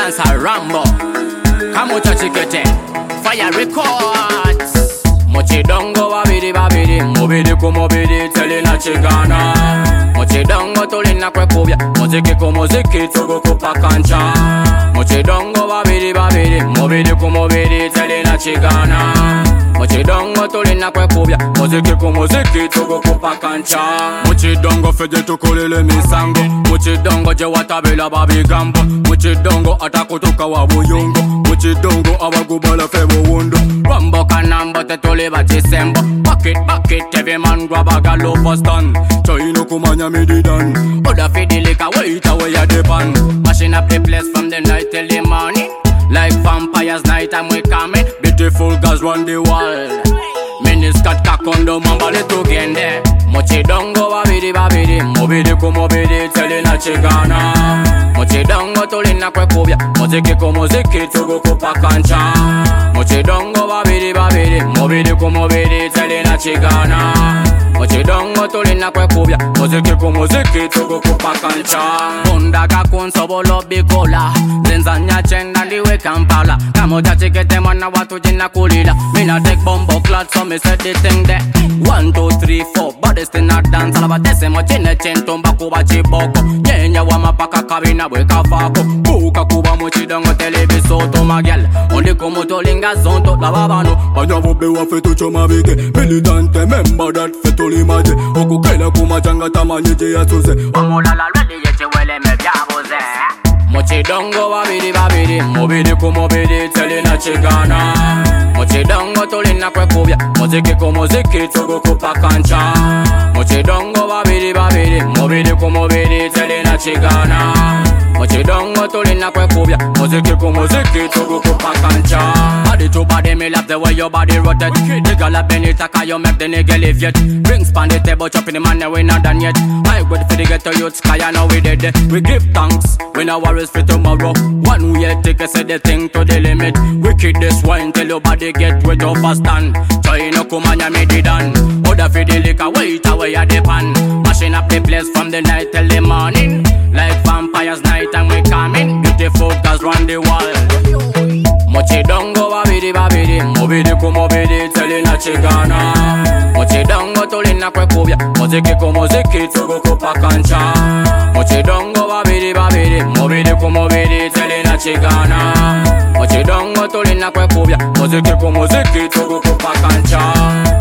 dance a Rambo. Come out chikete, Fire Records. Mochidongo wabidi babidi, mobidi kumobidi telina chigana. Mochidongo tulina kwekubya, muziki kumuziki tugo kupakancha. Mochidongo wabidi babidi, mobidi kumobidi telina chigana. Mochidongo tulina kwekubya, muziki kumuziki tugo kupakancha. Mochidongo fede tukulele misango, Mochidongo je watabila babigambo, Mochidongo atakutuka wabuyungo, Mochidongo abagubala febo wundo. Rambo kanambo tetuli bachisembo, bucket every man grab a gal over stand. Chino kumanya mididan, Oda fidilika wait away at the pan. Mashing up the place from the night till the morning. Like vampires night and we coming. Beautiful girls run the world. Miniskat kakondo mambale tugende. Mochidongo wabidi babidi, mobidi kumobidi telina chigana. Mochidongo tulina kwekubya, muziki kumuziki tugo kupakancha. Mochidongo babidi babidi, mobidi kumobidi telina chigana. Mochidongo tulina kwekubya, muziki kumuziki tugo kupakancha. Bundaga kunsobolo bikola, zinzanya chenda ndiwe Kampala. Kamoja chikete mwana watu jina kulila. Mina take bombo clot so me set the thing there. 1, 2, 3, 4, bodies still not dance. Alaba tese mochine chentumba kuba chiboko. Nyenya wa mapaka kabina weka fako. Buka kuba mochidongo televisoto magyal. Only kumu tolinga zonto lababano. Anyabo bewa fetu choma bige. Militante member that fetu limaje. Okukela kumachanga tamanyeje ya suze. Wamulala ready yeche wele me vyaboze. Mochidongo wabidi babidi, mobidi kumobidi telina chigana. Mochidongo tulina kwekubya, muziki kumuziki tugo kupakancha. Mochidongo wabidi babidi, mobidi kumobidi telina chigana. Mochidongo tulina kwekubya, muziki kumuziki tugo kupakancha. Body to body, me love the way your body rotate. The girl up in it, taka you make the nigga live yet. Rings pan the table, chopping the man, we not done yet. I wait for the ghetto youth, sky I know we did it. We give thanks, we no worries for tomorrow. One way take us the thing to the limit. We keep this wine till your body get wet off a stand. Try no kumanya me di done. Oda fi the liquor, wait away at the pan. Mashing up the place from the night till the morning. Like vampires night and we coming. Beautiful girls run the world. Mochidongo wabidi babidi, mobidi kumobidi telina chigana. Mochidongo tulina kwekubya, muziki kumuziki tugo kupakancha. Mochidongo wabidi babidi, mobidi kumobidi telina chigana. Mochidongo tulina kwekubya, muziki kumuziki tugo kupakancha.